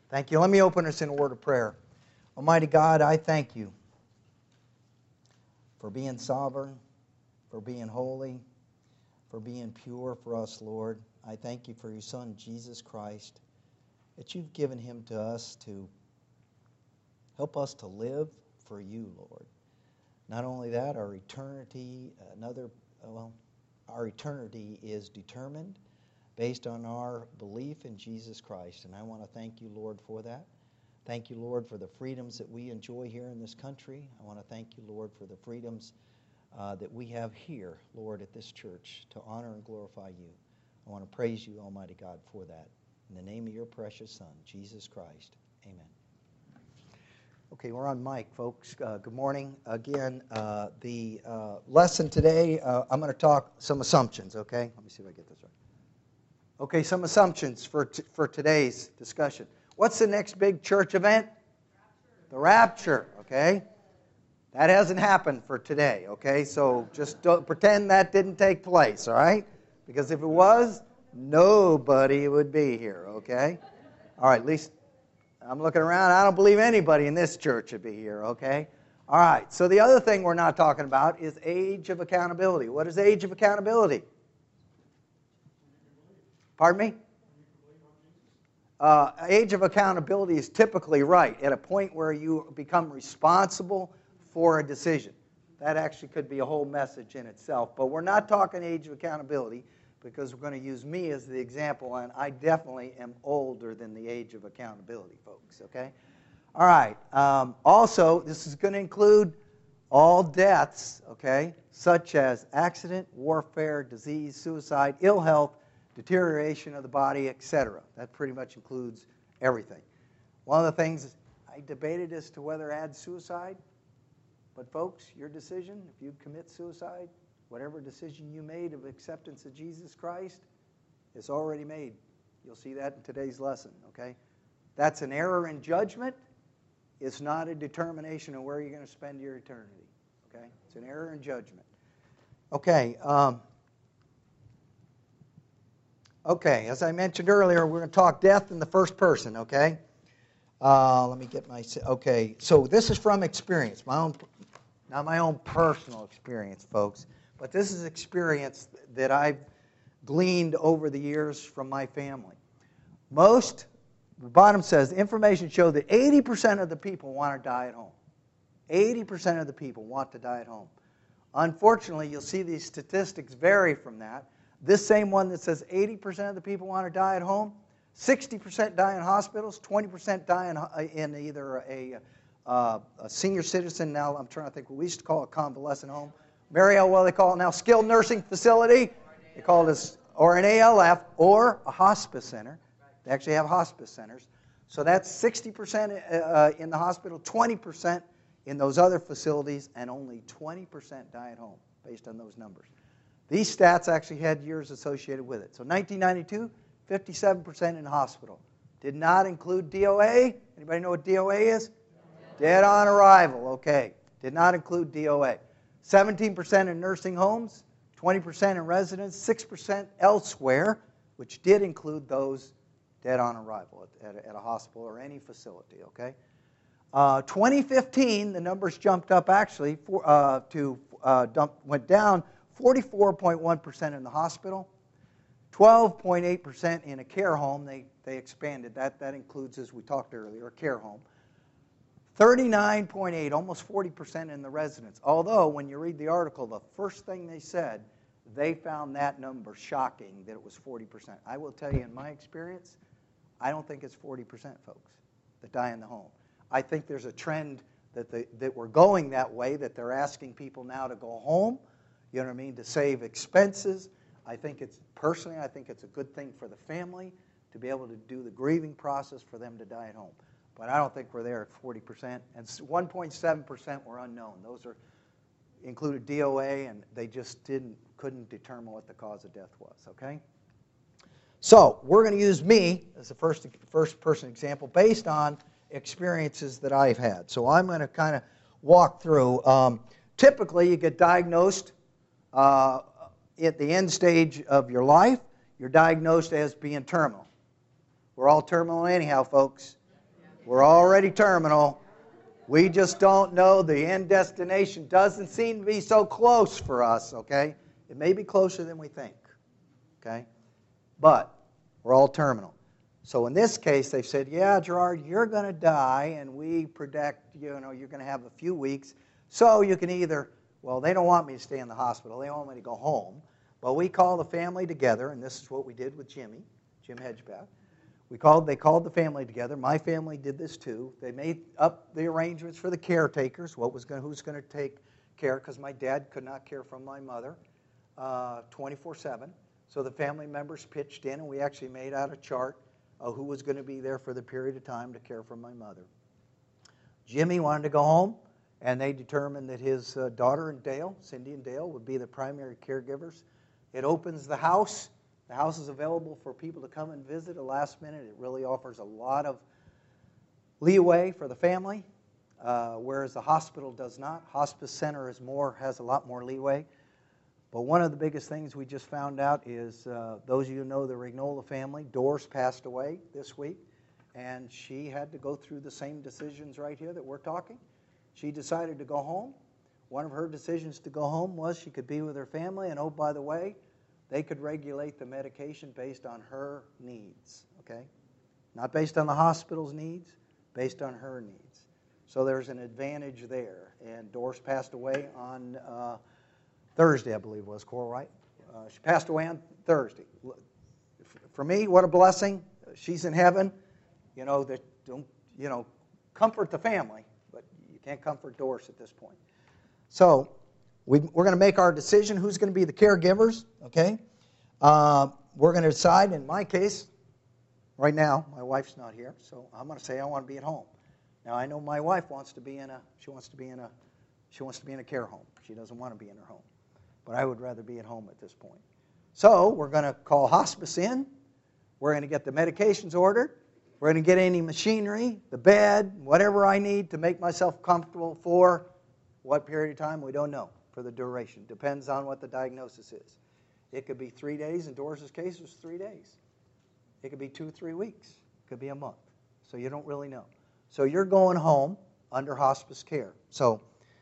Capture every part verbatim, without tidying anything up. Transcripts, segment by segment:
Thank you. Let me open us in a word of prayer. Almighty God, I thank you for being sovereign, for being holy, for being pure for us, Lord. I thank you for your Son, Jesus Christ, that you've given him to us to help us to live for you, Lord. Not only that, our eternity, another, well, our eternity is determined based on our belief in Jesus Christ. And I want to thank you, Lord, for that. Thank you, Lord, for the freedoms that we enjoy here in this country. I want to thank you, Lord, for the freedoms uh, that we have here, Lord, at this church to honor and glorify you. I want to praise you, Almighty God, for that. In the name of your precious Son, Jesus Christ. Amen. Okay, we're on mic, folks. Uh, good morning. Again, uh, the uh, lesson today, uh, I'm going to talk some assumptions, okay? Let me see if I get this right. Okay, some assumptions for t- for today's discussion. What's the next big church event? Rapture. The rapture, okay? That hasn't happened for today, okay? So just don't pretend that didn't take place, all right? Because if it was, nobody would be here, okay? All right, at least I'm looking around. I don't believe anybody in this church would be here, okay? All right, so the other thing we're not talking about is age of accountability. What is age of accountability? Pardon me? Uh, age of accountability is typically right, at a point where you become responsible for a decision. That actually could be a whole message in itself. But we're not talking age of accountability because we're going to use me as the example, and I definitely am older than the age of accountability, folks, okay? All right. Um, also, this is going to include all deaths, okay, such as accident, warfare, disease, suicide, ill health, deterioration of the body, et cetera. That pretty much includes everything. One of the things I debated as to whether to add suicide, but folks, your decision, if you commit suicide, whatever decision you made of acceptance of Jesus Christ is already made. You'll see that in today's lesson, okay? That's an error in judgment. It's not a determination of where you're going to spend your eternity, okay? It's an error in judgment. Okay, um, Okay, as I mentioned earlier, we're going to talk death in the first person, okay? Uh, let me get my... Okay, so this is from experience, my own, not my own personal experience, folks, but this is experience that I've gleaned over the years from my family. Most, the bottom says, information showed that eighty percent of the people want to die at home. eighty percent of the people want to die at home. Unfortunately, you'll see these statistics vary from that. This same one that says eighty percent of the people want to die at home, sixty percent die in hospitals, twenty percent die in, in either a, uh, a senior citizen, now I'm trying to think what we used to call a convalescent home. Mariel, what do they call it now? Skilled nursing facility. They call it a, or an A L F, or a hospice center. They actually have hospice centers. So that's sixty percent uh, in the hospital, twenty percent in those other facilities, and only twenty percent die at home based on those numbers. These stats actually had years associated with it. So nineteen ninety-two, fifty-seven percent in hospital. Did not include D O A. Anybody know what D O A is? Dead on arrival. Okay. Did not include D O A. seventeen percent in nursing homes, twenty percent in residence, six percent elsewhere, which did include those dead on arrival at, at, at a hospital or any facility. Okay. Uh, twenty fifteen, the numbers jumped up actually for, uh, to uh, dump, went down. forty-four point one percent in the hospital, twelve point eight percent in a care home. They, they expanded that. That includes, as we talked earlier, a care home. thirty-nine point eight, almost forty percent in the residence. Although, when you read the article, the first thing they said, they found that number shocking, that it was forty percent. I will tell you, in my experience, I don't think it's forty percent, folks, that die in the home. I think there's a trend that, they, that we're going that way, that they're asking people now to go home, you know what I mean, to save expenses. I think it's, personally, I think it's a good thing for the family to be able to do the grieving process for them to die at home. But I don't think we're there at forty percent. And one point seven percent were unknown. Those are included D O A, and they just didn't, couldn't determine what the cause of death was, okay? So we're going to use me as a first, first person example based on experiences that I've had. So I'm going to kind of walk through. Um, typically, you get diagnosed Uh, at the end stage of your life. You're diagnosed as being terminal. We're all terminal anyhow, folks. We're already terminal. We just don't know. The end destination doesn't seem to be so close for us, okay? It may be closer than we think, okay? But we're all terminal. So in this case, they've said, yeah, Gerard, you're going to die, and we predict, you know, you're going to have a few weeks. So you can either, well, they don't want me to stay in the hospital. They want me to go home. But we call the family together, and this is what we did with Jimmy, Jim Hedgebath. We called, they called the family together. My family did this too. They made up the arrangements for the caretakers, what was going, who's going to take care, because my dad could not care for my mother uh, twenty-four seven. So the family members pitched in, and we actually made out a chart of who was going to be there for the period of time to care for my mother. Jimmy wanted to go home, and they determined that his uh, daughter and Dale, Cindy and Dale, would be the primary caregivers. It opens the house. The house is available for people to come and visit at the last minute. It really offers a lot of leeway for the family, uh, whereas the hospital does not. Hospice center is more, has a lot more leeway. But one of the biggest things we just found out is uh, those of you who know the Rignola family, Doris passed away this week, and she had to go through the same decisions right here that we're talking. She decided to go home. One of her decisions to go home was she could be with her family, and oh, by the way, they could regulate the medication based on her needs, okay? Not based on the hospital's needs, based on her needs. So there's an advantage there. And Doris passed away on uh, Thursday, I believe it was, Coral, right? Uh, she passed away on Thursday. For me, what a blessing. She's in heaven. You know, that don't, you know, comfort the family, but you can't comfort Doris at this point. So we, we're going to make our decision who's going to be the caregivers, okay? Uh, we're going to decide, in my case, right now, my wife's not here, so I'm going to say I want to be at home. Now, I know my wife wants to be in a, she wants to be in a, she wants to be in a care home. She doesn't want to be in her home. But I would rather be at home at this point. So we're going to call hospice in. We're going to get the medications ordered. We're going to get any machinery, the bed, whatever I need to make myself comfortable for what period of time, we don't know, for the duration. Depends on what the diagnosis is. It could be three days. In Doris's case, it was three days. It could be two, three weeks. It could be a month. So you don't really know. So you're going home under hospice care. So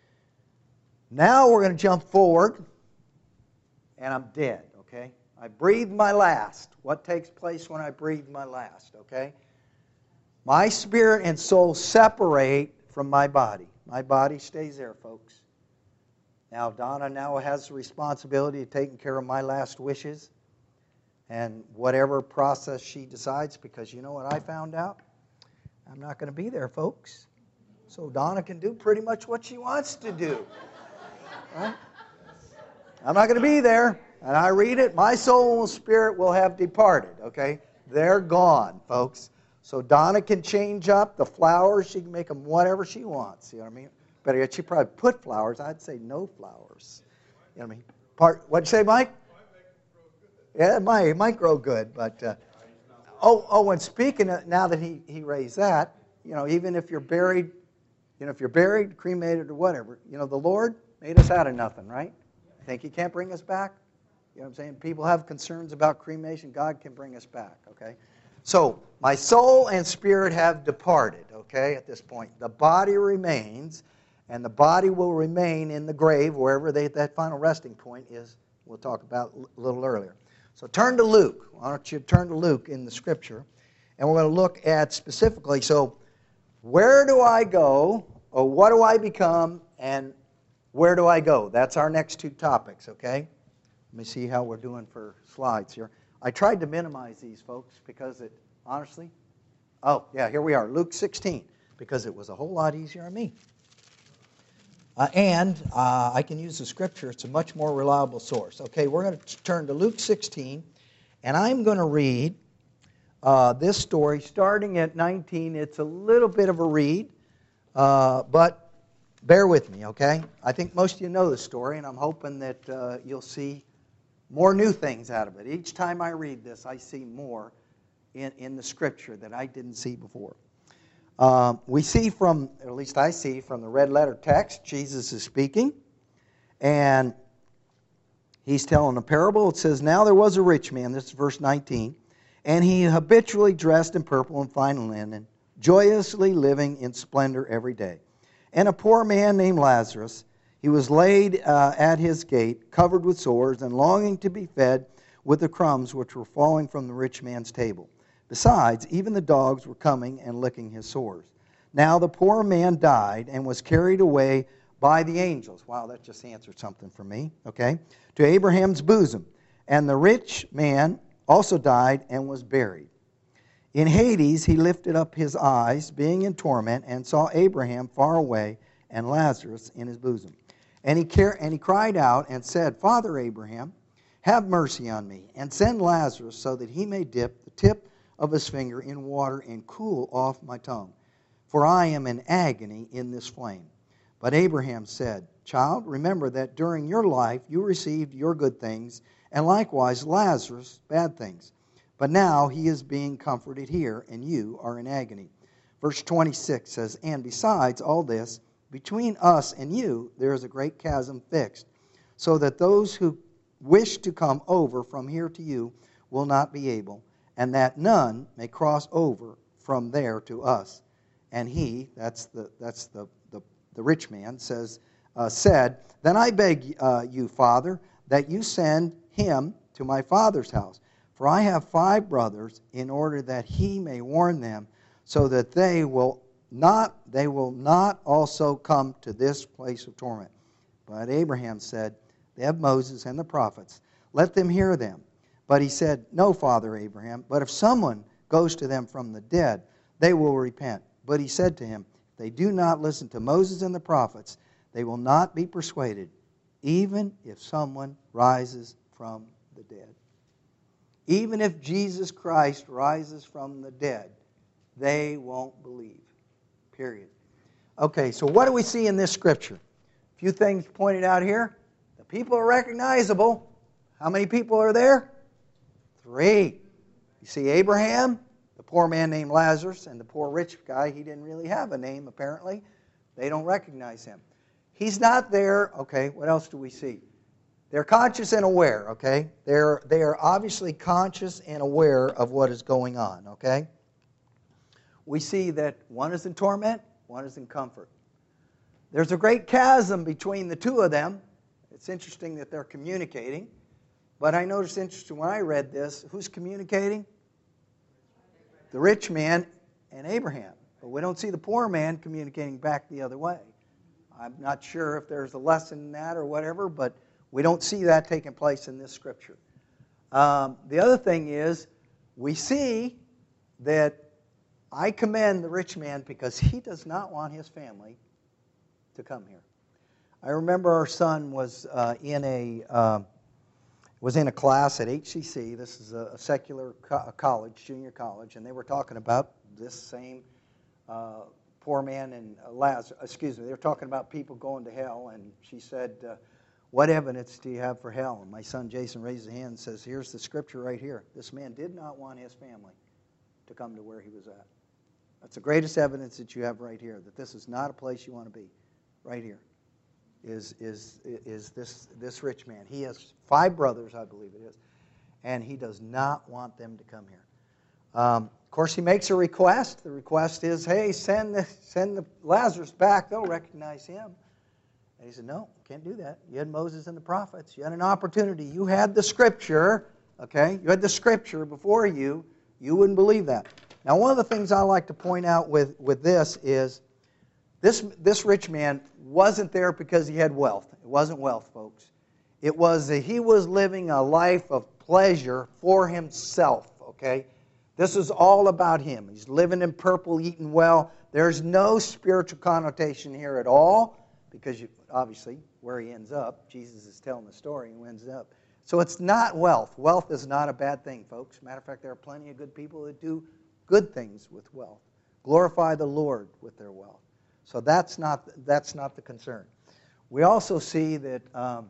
now we're going to jump forward, and I'm dead, okay? I breathed my last. What takes place when I breathe my last, okay? My spirit and soul separate from my body. My body stays there, folks. Now, Donna now has the responsibility of taking care of my last wishes and whatever process she decides, because you know what I found out? I'm not going to be there, folks. So Donna can do pretty much what she wants to do. Right? I'm not going to be there. And I read it, my soul and spirit will have departed, okay? They're gone, folks. So Donna can change up the flowers. She can make them whatever she wants. You know what I mean? Better yet, she probably put flowers. I'd say no flowers. You know what I mean? Part, what'd you say, Mike? Yeah, it might, it might grow good. But uh, oh, oh, and speaking of, now that he, he raised that, you know, even if you're buried, you know, if you're buried, cremated, or whatever, you know, the Lord made us out of nothing, right? Think He can't bring us back? You know what I'm saying? People have concerns about cremation. God can bring us back, okay? So, my soul and spirit have departed, okay, at this point. The body remains, and the body will remain in the grave, wherever they, that final resting point is, we'll talk about a little earlier. So, turn to Luke. Why don't you turn to Luke in the Scripture, and we're going to look at specifically, so, where do I go, or what do I become, and where do I go? That's our next two topics, okay? Let me see how we're doing for slides here. I tried to minimize these, folks, because it, honestly, oh, yeah, here we are, Luke sixteen, because it was a whole lot easier on me. Uh, and uh, I can use the Scripture. It's a much more reliable source. Okay, we're going to turn to Luke sixteen, and I'm going to read uh, this story starting at nineteen. It's a little bit of a read, uh, but bear with me, okay? I think most of you know the story, and I'm hoping that uh, you'll see more new things out of it. Each time I read this, I see more in, in the Scripture that I didn't see before. Um, we see from, or at least I see from the red letter text, Jesus is speaking, and he's telling a parable. It says, "Now there was a rich man," this is verse nineteen, "and he habitually dressed in purple and fine linen, joyously living in splendor every day. And a poor man named Lazarus, he was laid uh, at his gate, covered with sores, and longing to be fed with the crumbs which were falling from the rich man's table. Besides, even the dogs were coming and licking his sores. Now the poor man died and was carried away by the angels. Wow, that just answered something for me, okay? To Abraham's bosom. And the rich man also died and was buried. In Hades he lifted up his eyes, being in torment, and saw Abraham far away and Lazarus in his bosom. And he, car- and he cried out and said, Father Abraham, have mercy on me, and send Lazarus so that he may dip the tip of his finger in water and cool off my tongue. For I am in agony in this flame. But Abraham said, Child, remember that during your life you received your good things, and likewise Lazarus bad things. But now he is being comforted here, and you are in agony. Verse twenty-six says, And besides all this, between us and you there is a great chasm fixed, so that those who wish to come over from here to you will not be able, and that none may cross over from there to us. And he, that's the that's the the, the rich man, says, uh, said, Then I beg uh, you, Father, that you send him to my father's house. For I have five brothers, in order that he may warn them, so that they will not they will not also come to this place of torment. But Abraham said, They have Moses and the prophets. Let them hear them. But he said, No, Father Abraham, but if someone goes to them from the dead, they will repent. But he said to him, If they do not listen to Moses and the prophets, they will not be persuaded, even if someone rises from the dead. Even if Jesus Christ rises from the dead, they won't believe. Period. Okay, so what do we see in this scripture? A few things pointed out here. The people are recognizable. How many people are there? Three. You see Abraham, the poor man named Lazarus, and the poor rich guy. He didn't really have a name, apparently. They don't recognize him. He's not there. Okay, what else do we see? They're conscious and aware, okay? They're, they are obviously conscious and aware of what is going on, okay? We see that one is in torment, one is in comfort. There's a great chasm between the two of them. It's interesting that they're communicating. But I noticed interesting when I read this, who's communicating? The rich man and Abraham. But we don't see the poor man communicating back the other way. I'm not sure if there's a lesson in that or whatever, but we don't see that taking place in this scripture. Um, the other thing is, we see that I commend the rich man because he does not want his family to come here. I remember our son was uh, in a uh, was in a class at H C C. This is a, a secular co- college, junior college, and they were talking about this same uh, poor man and Lazarus. Excuse me, they were talking about people going to hell, and she said, Uh, What evidence do you have for hell? And my son Jason raises his hand and says, Here's the scripture right here. This man did not want his family to come to where he was at. That's the greatest evidence that you have right here, that this is not a place you want to be. Right here is, is, is this, this rich man. He has five brothers, I believe it is, and he does not want them to come here. Um, of course, he makes a request. The request is, hey, send the, send the Lazarus back. They'll recognize him. And he said, no, can't do that. You had Moses and the prophets. You had an opportunity. You had the Scripture, okay? You had the Scripture before you. You wouldn't believe that. Now, one of the things I like to point out with, with this is this, this rich man wasn't there because he had wealth. It wasn't wealth, folks. It was that he was living a life of pleasure for himself, okay? This is all about him. He's living in purple, eating well. There's no spiritual connotation here at all. Because you, obviously, where he ends up, Jesus is telling the story and ends up. So it's not wealth. Wealth is not a bad thing, folks. Matter of fact, there are plenty of good people that do good things with wealth. Glorify the Lord with their wealth. So that's not, that's not the concern. We also see that um,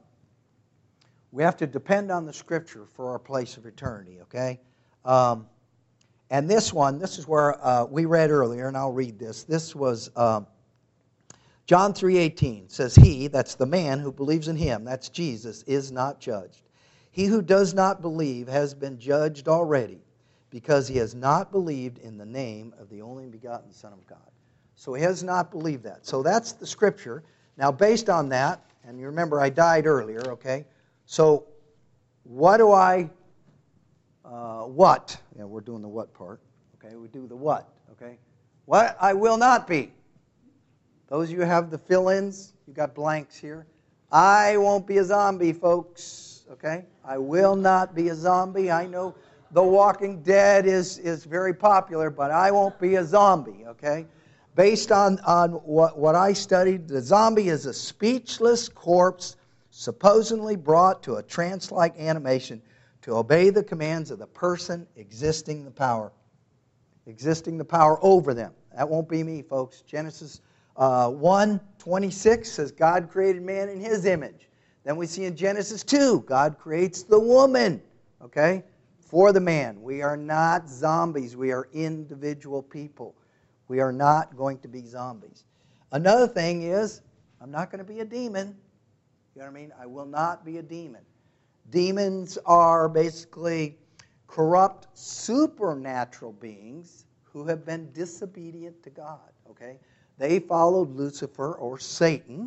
we have to depend on the Scripture for our place of eternity, okay? Um, and this one, this is where uh, we read earlier, and I'll read this. This was... Um, John three eighteen says, He, that's the man who believes in Him, that's Jesus, is not judged. He who does not believe has been judged already, because he has not believed in the name of the only begotten Son of God. So he has not believed that. So that's the scripture. Now, based on that, and you remember I died earlier, okay? So what do I, uh, what? Yeah, we're doing the what part. Okay, we do the what, okay? What I will not be. Those of you who have the fill-ins, you got blanks here. I won't be a zombie, folks, okay? I will not be a zombie. I know The Walking Dead is, is very popular, but I won't be a zombie, okay? Based on, on what, what I studied, the zombie is a speechless corpse supposedly brought to a trance-like animation to obey the commands of the person existing the power. Existing the power over them. That won't be me, folks. Genesis uh, one twenty-six says God created man in his image. Then we see in Genesis two, God creates the woman, okay, for the man. We are not zombies. We are individual people. We are not going to be zombies. Another thing is, I'm not going to be a demon. You know what I mean? I will not be a demon. Demons are basically corrupt, supernatural beings who have been disobedient to God. Okay, they followed Lucifer or Satan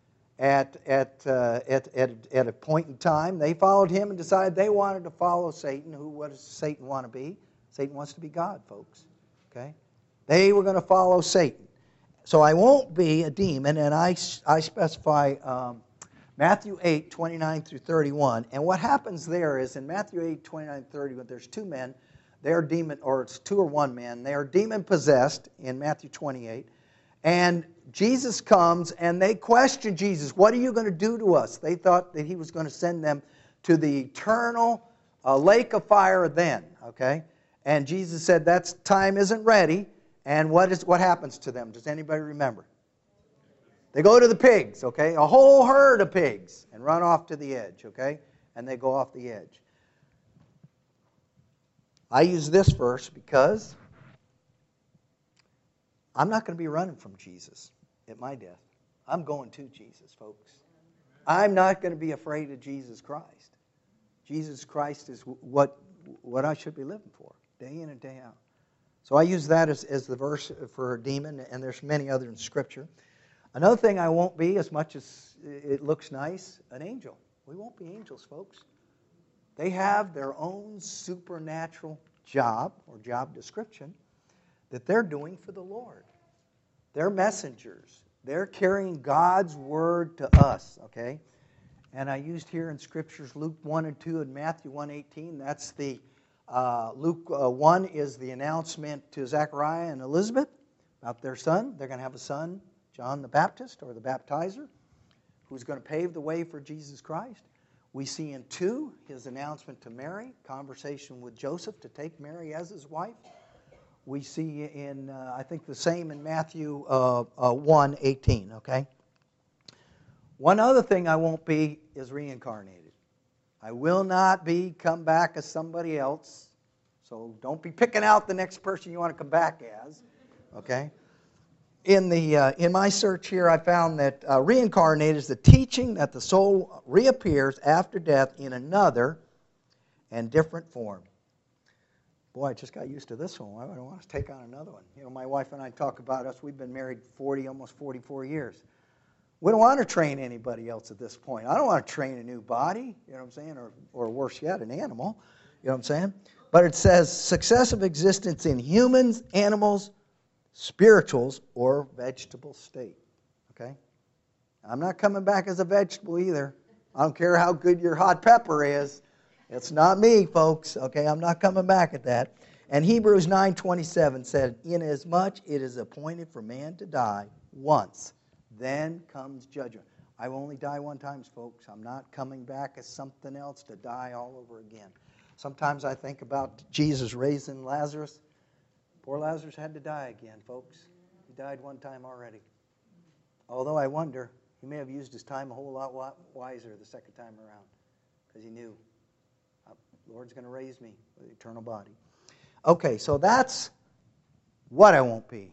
at at uh, at at at a point in time. They followed him and decided they wanted to follow Satan. Who? What does Satan want to be? Satan wants to be God, folks. Okay, they were going to follow Satan. So I won't be a demon, and I I specify. Um, Matthew eight, twenty-nine through thirty-one. And what happens there is in Matthew eight, twenty-nine through thirty-one, there's two men. They are demon, or it's two or one man. They are demon-possessed in Matthew twenty-eight. And Jesus comes and they question Jesus. What are you going to do to us? They thought that he was going to send them to the eternal uh, lake of fire then. Okay? And Jesus said that time isn't ready. And what is what happens to them? Does anybody remember? They go to the pigs, okay? A whole herd of pigs and run off to the edge, okay? And they go off the edge. I use this verse because I'm not going to be running from Jesus at my death. I'm going to Jesus, folks. I'm not going to be afraid of Jesus Christ. Jesus Christ is what, what I should be living for, day in and day out. So I use that as, as the verse for a demon, and there's many others in Scripture. Another thing I won't be, as much as it looks nice, an angel. We won't be angels, folks. They have their own supernatural job or job description that they're doing for the Lord. They're messengers. They're carrying God's word to us, okay? And I used here in Scriptures Luke one and two and Matthew one eighteen. That's the, uh, Luke uh, one is the announcement to Zechariah and Elizabeth about their son. They're going to have a son, John the Baptist, or the baptizer, who's going to pave the way for Jesus Christ. We see in two, his announcement to Mary, conversation with Joseph to take Mary as his wife. We see in, uh, I think, the same in Matthew uh, uh, one eighteen, okay? One other thing I won't be is reincarnated. I will not be come back as somebody else, so don't be picking out the next person you want to come back as, okay? In the uh, in my search here, I found that uh, reincarnated is the teaching that the soul reappears after death in another and different form. Boy, I just got used to this one. I don't want to take on another one. You know, my wife and I talk about us. We've been married forty, almost forty-four years. We don't want to train anybody else at this point. I don't want to train a new body, you know what I'm saying, or, or worse yet, an animal, you know what I'm saying? But it says successive existence in humans, animals, spirituals, or vegetable state. Okay? I'm not coming back as a vegetable either. I don't care how good your hot pepper is. It's not me, folks. Okay? I'm not coming back at that. And Hebrews nine twenty-seven said, inasmuch it is appointed for man to die once, then comes judgment. I will only die one time, folks. I'm not coming back as something else to die all over again. Sometimes I think about Jesus raising Lazarus. Poor Lazarus had to die again, folks. He died one time already. Although I wonder, he may have used his time a whole lot wiser the second time around, because he knew, the Lord's going to raise me with an eternal body. Okay, so that's what I won't be.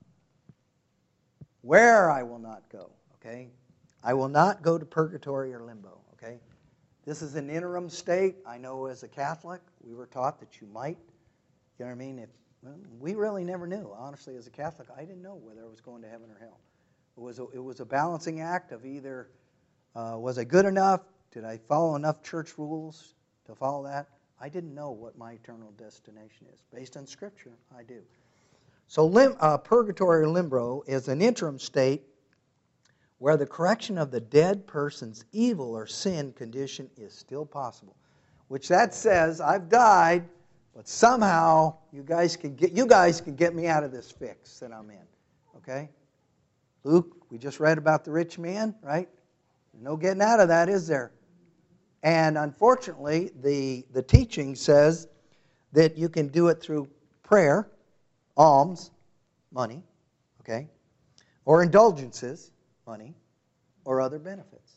Where I will not go, okay? I will not go to purgatory or limbo, okay? This is an interim state. I know as a Catholic, we were taught that you might You know what I mean? If, well, we really never knew. Honestly, as a Catholic, I didn't know whether I was going to heaven or hell. It was a, it was a balancing act of either, uh, was I good enough? Did I follow enough church rules to follow that? I didn't know what my eternal destination is. Based on Scripture, I do. So lim, uh, purgatory or limbo is an interim state where the correction of the dead person's evil or sin condition is still possible. Which that says, I've died, but somehow you guys can get you guys can get me out of this fix that I'm in. Okay? Luke, we just read about the rich man, right? There's no getting out of that, is there? And unfortunately, the, the teaching says that you can do it through prayer, alms, money, okay, or indulgences, money, or other benefits.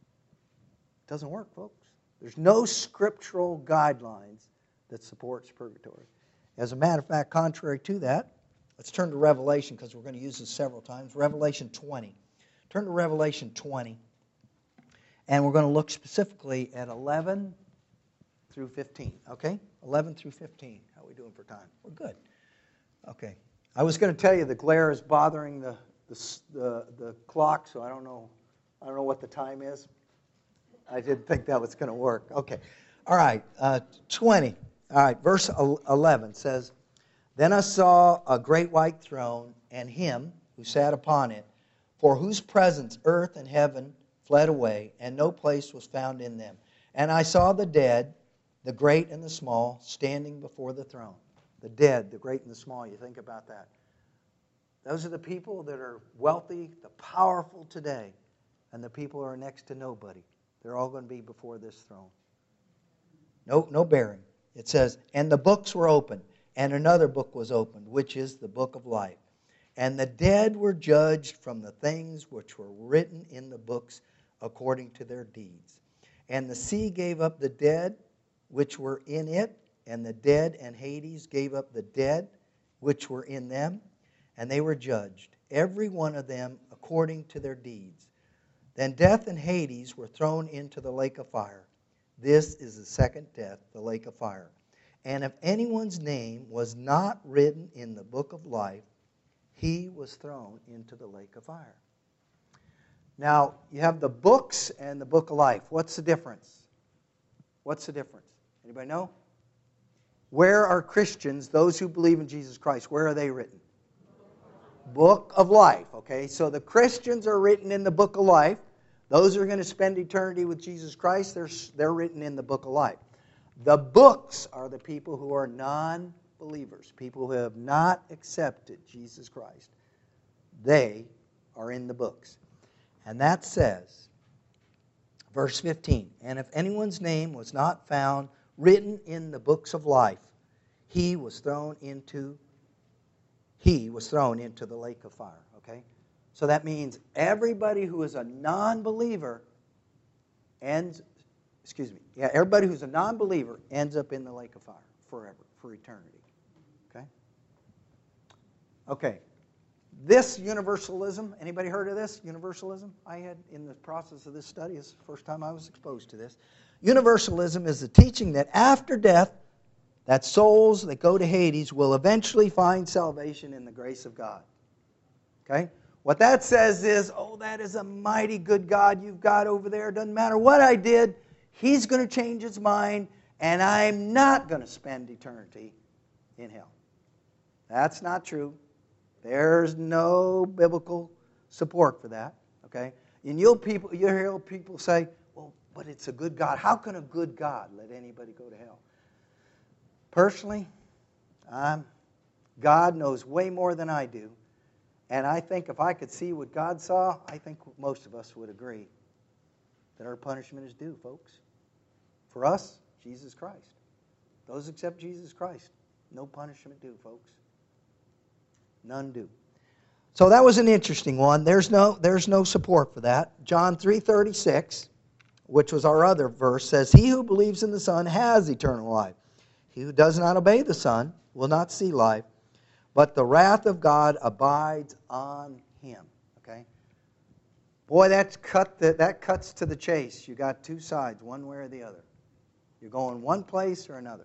It doesn't work, folks. There's no scriptural guidelines that supports purgatory. As a matter of fact, contrary to that, let's turn to Revelation because we're going to use this several times. Revelation twenty. Turn to Revelation twenty. And we're going to look specifically at eleven through fifteen. Okay? eleven through fifteen. How are we doing for time? We're good. Okay. I was going to tell you the glare is bothering the the the, the clock, so I don't know. I don't know what the time is. I didn't think that was going to work. Okay. All right. Uh, twenty. All right. Verse eleven says, "Then I saw a great white throne, and him who sat upon it, for whose presence earth and heaven fled away, and no place was found in them. And I saw the dead, the great and the small, standing before the throne." The dead, the great and the small. You think about that. Those are the people that are wealthy, the powerful today, and the people who are next to nobody. They're all going to be before this throne. No, no bearing. It says, "And the books were opened, and another book was opened, which is the book of life. And the dead were judged from the things which were written in the books according to their deeds. And the sea gave up the dead which were in it, and the dead and Hades gave up the dead which were in them, and they were judged, every one of them according to their deeds. Then death and Hades were thrown into the lake of fire. This is the second death, the lake of fire. And if anyone's name was not written in the book of life, he was thrown into the lake of fire." Now, you have the books and the book of life. What's the difference? What's the difference? Anybody know? Where are Christians, those who believe in Jesus Christ, where are they written? Book of life, okay? So the Christians are written in the book of life. Those who are going to spend eternity with Jesus Christ, they're, they're written in the book of life. The books are the people who are non-believers, people who have not accepted Jesus Christ. They are in the books. And that says, verse fifteen, "And if anyone's name was not found written in the books of life, he was thrown into he was thrown into the lake of fire." Okay? So that means everybody who is a non-believer ends, excuse me, yeah, everybody who's a non-believer ends up in the lake of fire forever, for eternity. Okay? Okay. This universalism, anybody heard of this? Universalism? I had, in the process of this study, it's the first time I was exposed to this. Universalism is the teaching that after death, that souls that go to Hades will eventually find salvation in the grace of God. Okay? What that says is, oh, that is a mighty good God you've got over there. Doesn't matter what I did, He's going to change His mind, and I'm not going to spend eternity in hell. That's not true. There's no biblical support for that. Okay? And you'll people, you hear people say, well, but it's a good God. How can a good God let anybody go to hell? Personally, I'm, God knows way more than I do. And I think if I could see what God saw, I think most of us would agree that our punishment is due, folks. For us, Jesus Christ. Those except Jesus Christ, no punishment due, folks. None do. So that was an interesting one. There's no, there's no support for that. John three thirty-six, which was our other verse, says, "He who believes in the Son has eternal life. He who does not obey the Son will not see life, but the wrath of God abides on him." Okay? Boy, that's cut the, that cuts to the chase. You got two sides, one way or the other. You're going one place or another.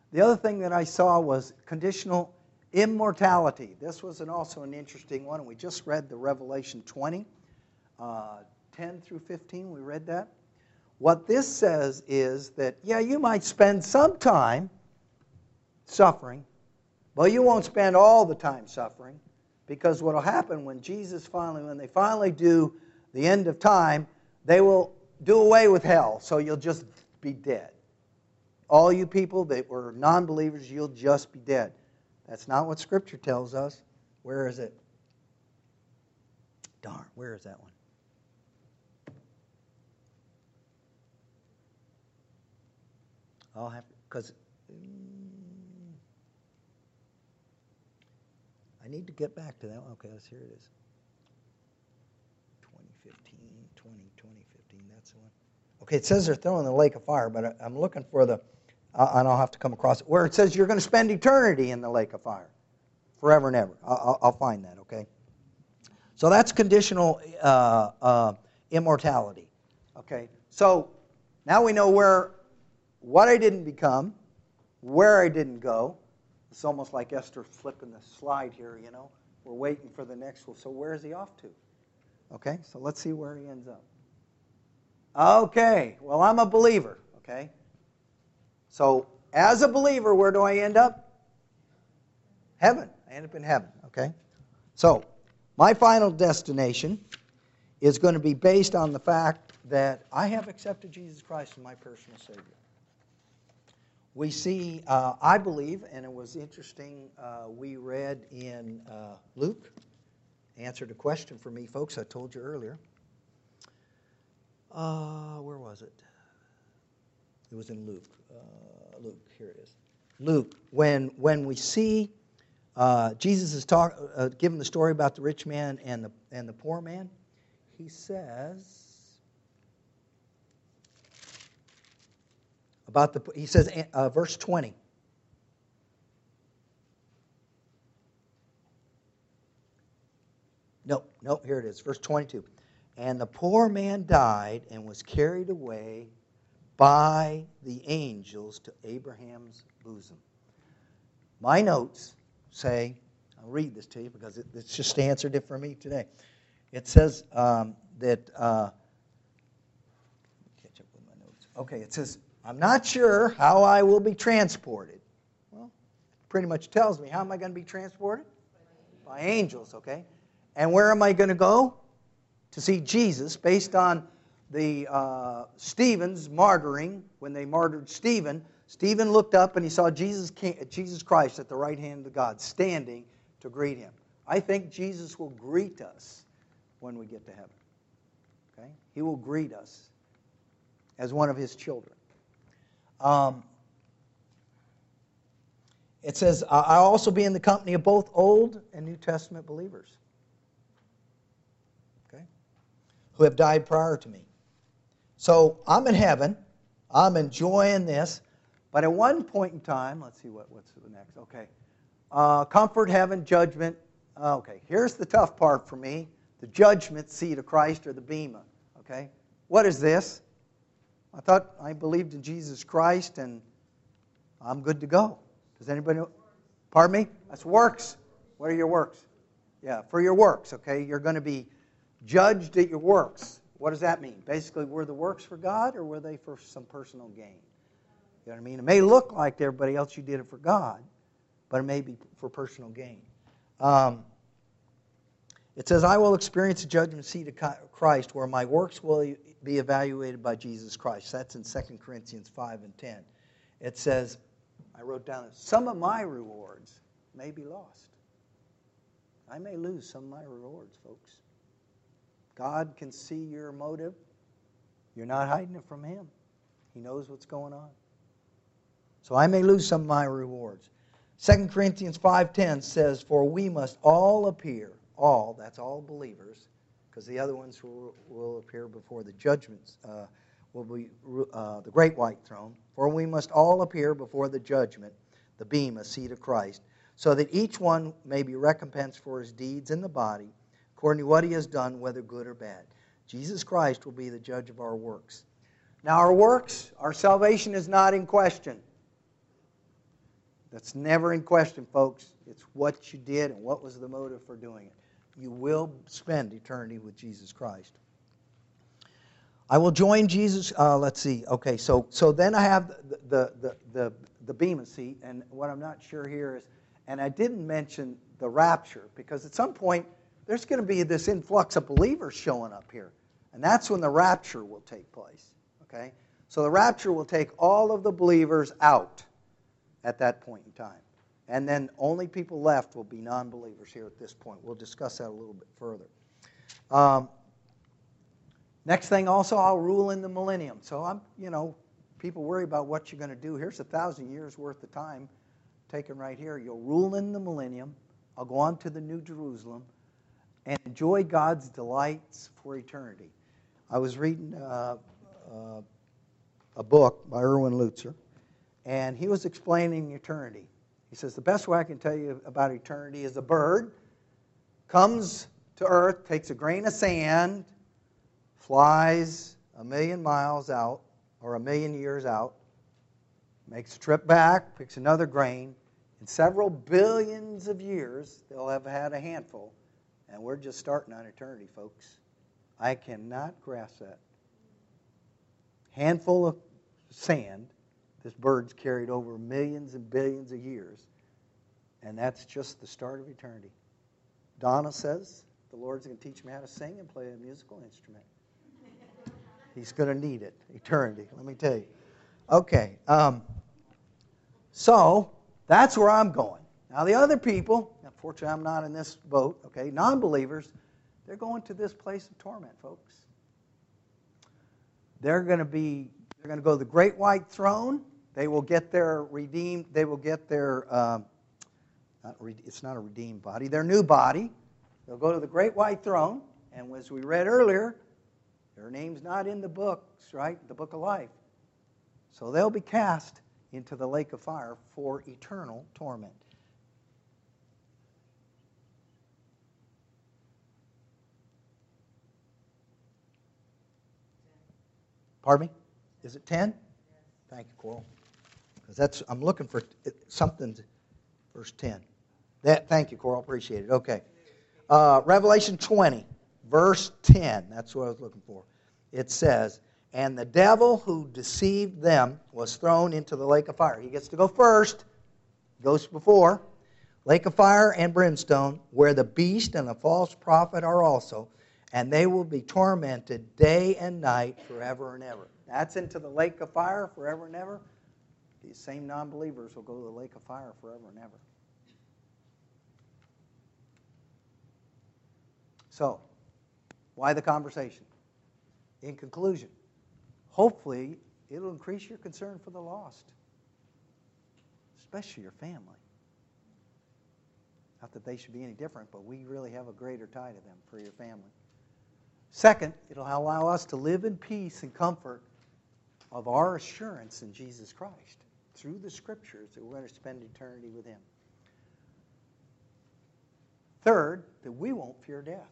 The other thing that I saw was conditional immortality. This was an, also an interesting one. We just read the Revelation twenty, uh, ten through fifteen. We read that. What this says is that, yeah, you might spend some time suffering, but you won't spend all the time suffering, because what will happen when Jesus finally, when they finally do the end of time, they will do away with hell, so you'll just be dead. All you people that were non-believers, you'll just be dead. That's not what Scripture tells us. Where is it? Darn, where is that one? I'll have to, because um, I need to get back to that one. Okay, let's here it is. twenty fifteen, twenty, twenty fifteen, that's the one. Okay, it says they're thrown in the lake of fire, but I, I'm looking for the, uh, and I'll have to come across it, where it says you're going to spend eternity in the lake of fire, forever and ever. I'll, I'll find that, okay? So that's conditional uh, uh, immortality, okay? So now we know where, what I didn't become, where I didn't go. It's almost like Esther flipping the slide here, you know. We're waiting for the next one. So where is he off to? Okay, so let's see where he ends up. Okay, well, I'm a believer, okay? So as a believer, where do I end up? Heaven. I end up in heaven, okay? So my final destination is going to be based on the fact that I have accepted Jesus Christ as my personal Savior. We see, uh, I believe, and it was interesting, uh, we read in uh, Luke, answered a question for me, folks, I told you earlier. Uh, where was it? It was in Luke. Uh, Luke, here it is. Luke, when when we see uh, Jesus is talk, uh, giving the story about the rich man and the and the poor man, he says about the he says uh, verse twenty. No, no, here it is, verse twenty-two. And the poor man died and was carried away by the angels to Abraham's bosom. My notes say, I'll read this to you because it, it's just answered it for me today. It says um, that, uh, catch up with my notes. Okay, it says, I'm not sure how I will be transported. Well, it pretty much tells me, how am I going to be transported? By angels, okay? And where am I going to go? To see Jesus, based on the uh, Stephen's martyring. When they martyred Stephen, Stephen looked up and he saw Jesus, Jesus Christ at the right hand of God, standing to greet him. I think Jesus will greet us when we get to heaven. Okay? He will greet us as one of his children. Um, it says, I'll also be in the company of both Old and New Testament believers, who have died prior to me. So I'm in heaven. I'm enjoying this. But at one point in time, let's see what, what's the next. Okay. Uh, comfort, heaven, judgment. Okay. Here's the tough part for me. The judgment seat of Christ, or the bema. Okay. What is this? I thought I believed in Jesus Christ and I'm good to go. Does anybody know? Pardon me? That's works. What are your works? Yeah, for your works. Okay. You're going to be judged at your works. What does that mean? Basically, were the works for God or were they for some personal gain? You know what I mean? It may look like to everybody else you did it for God, but it may be for personal gain. Um, it says, I will experience the judgment seat of Christ where my works will be evaluated by Jesus Christ. That's in Second Corinthians five and ten. It says, I wrote down, some of my rewards may be lost. I may lose some of my rewards, folks. God can see your motive. You're not hiding it from Him. He knows what's going on. So I may lose some of my rewards. Second Corinthians five ten says, for we must all appear, all, that's all believers, because the other ones will, will appear before the judgments, uh, will be uh, the great white throne. For we must all appear before the judgment, the bema, seat of Christ, so that each one may be recompensed for his deeds in the body, according to what he has done, whether good or bad. Jesus Christ will be the judge of our works. Now our works, our salvation is not in question. That's never in question, folks. It's what you did and what was the motive for doing it. You will spend eternity with Jesus Christ. I will join Jesus. Uh, let's see. Okay, so so then I have the the the the, the Bema seat, and what I'm not sure here is, and I didn't mention the rapture, because at some point there's going to be this influx of believers showing up here, and that's when the rapture will take place. Okay, so the rapture will take all of the believers out at that point in time. And then only people left will be non-believers here at this point. We'll discuss that a little bit further. Um, next thing also, I'll rule in the millennium. So I'm, you know, people worry about what you're going to do. Here's a thousand years worth of time taken right here. You'll rule in the millennium. I'll go on to the New Jerusalem and enjoy God's delights for eternity. I was reading uh, uh, a book by Erwin Lutzer, and he was explaining eternity. He says, the best way I can tell you about eternity is a bird comes to earth, takes a grain of sand, flies a million miles out, or a million years out, makes a trip back, picks another grain. In several billions of years, they'll have had a handful, and we're just starting on eternity, folks. I cannot grasp that. Handful of sand. This bird's carried over millions and billions of years, and that's just the start of eternity. Donna says the Lord's going to teach me how to sing and play a musical instrument. He's going to need it. Eternity, let me tell you. Okay, um, so that's where I'm going. Now the other people, unfortunately I'm not in this boat, okay, non-believers, they're going to this place of torment, folks. They're going to be They're going to go to the great white throne. They will get their redeemed, they will get their, uh, not re, it's not a redeemed body, their new body. They'll go to the great white throne, and as we read earlier, their name's not in the books, right? The book of life. So they'll be cast into the lake of fire for eternal torment. Pardon me? Is it ten? Thank you, Coral. Because that's I'm looking for something. Verse ten. That. Thank you, Coral. Appreciate it. Okay. Uh, Revelation twenty, verse ten. That's what I was looking for. It says, "And the devil who deceived them was thrown into the lake of fire." He gets to go first. Goes before. Lake of fire and brimstone, where the beast and the false prophet are also, and they will be tormented day and night forever and ever. That's into the lake of fire forever and ever. These same non-believers will go to the lake of fire forever and ever. So, why the conversation? In conclusion, hopefully it'll increase your concern for the lost, especially your family. Not that they should be any different, but we really have a greater tie to them for your family. Second, it'll allow us to live in peace and comfort of our assurance in Jesus Christ through the Scriptures that we're going to spend eternity with Him. Third, that we won't fear death.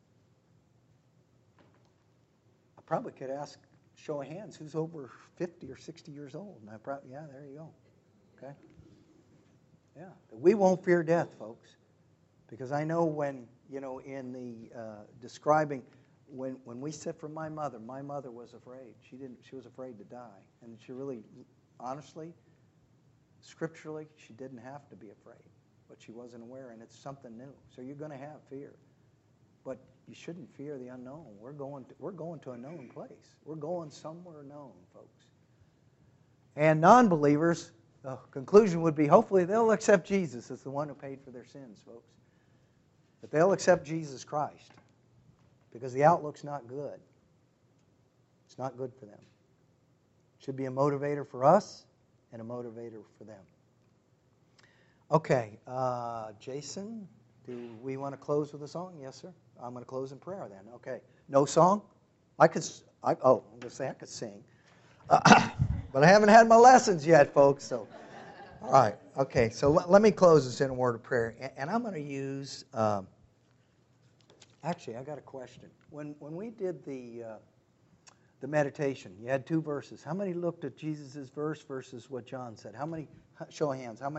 I probably could ask, show of hands, who's over fifty or sixty years old? And I probably, yeah, there you go. Okay. Yeah, that we won't fear death, folks. Because I know when, you know, in the uh, describing, when when we said from my mother, my mother was afraid. She didn't. She was afraid to die, and she really, honestly, scripturally, she didn't have to be afraid, but she wasn't aware, and it's something new. So you're going to have fear, but you shouldn't fear the unknown. We're going to, we're going to a known place. We're going somewhere known, folks. And non-believers, the conclusion would be, hopefully they'll accept Jesus as the one who paid for their sins, folks. But they'll accept Jesus Christ, because the outlook's not good. It's not good for them. It should be a motivator for us and a motivator for them. Okay, uh, Jason, do we want to close with a song? Yes, sir. I'm going to close in prayer then. Okay. No song? I could, I, oh, I'm going to say I could sing. Uh, but I haven't had my lessons yet, folks. So, all right. Okay, so l- let me close this in a word of prayer. And, and I'm going to use... Um, Actually, I got a question. When when we did the uh, the meditation, you had two verses. How many looked at Jesus' verse versus what John said? How many, show of hands, how many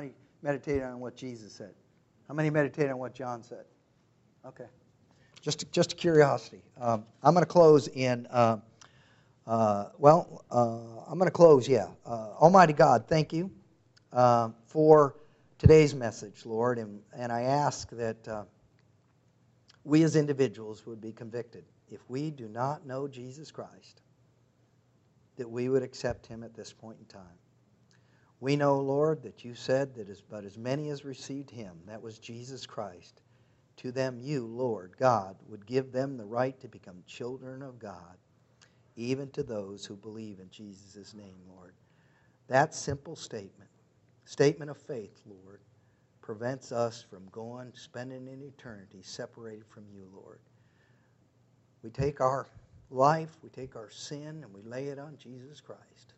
meditated on what Jesus said? How many meditated on what John said? Okay. Just, just a curiosity. Um, I'm going to close in, uh, uh, well, uh, I'm going to close, yeah. Uh, Almighty God, thank you uh, for today's message, Lord, and, and I ask that uh, we as individuals would be convicted. If we do not know Jesus Christ, that we would accept Him at this point in time. We know, Lord, that you said that as, but as many as received Him, that was Jesus Christ, to them you, Lord God, would give them the right to become children of God, even to those who believe in Jesus' name, Lord. That simple statement, statement of faith, Lord, prevents us from going, spending an eternity separated from you, Lord. We take our life, we take our sin, and we lay it on Jesus Christ.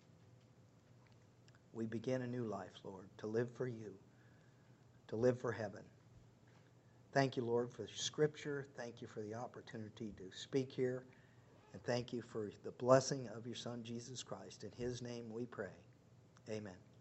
We begin a new life, Lord, to live for you, to live for heaven. Thank you, Lord, for Scripture. Thank you for the opportunity to speak here. And thank you for the blessing of your Son, Jesus Christ. In His name we pray. Amen.